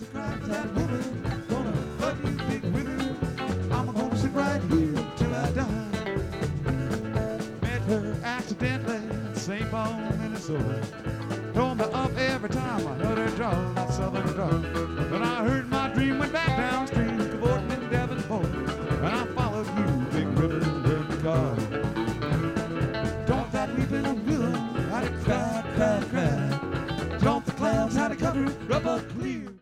cry for that woman. Gonna hug you, big river. I'm gonna sit right here till I die. Met her accidentally in St. Paul, Minnesota. Told me up every time I heard her draw that southern draw. But I heard my dream went back downstream, cavorting in Devonport. And I followed you, big river, in the car. Don't that weeping willow had to cry, cry, cry. Don't the clouds had to cover it, rubber clear.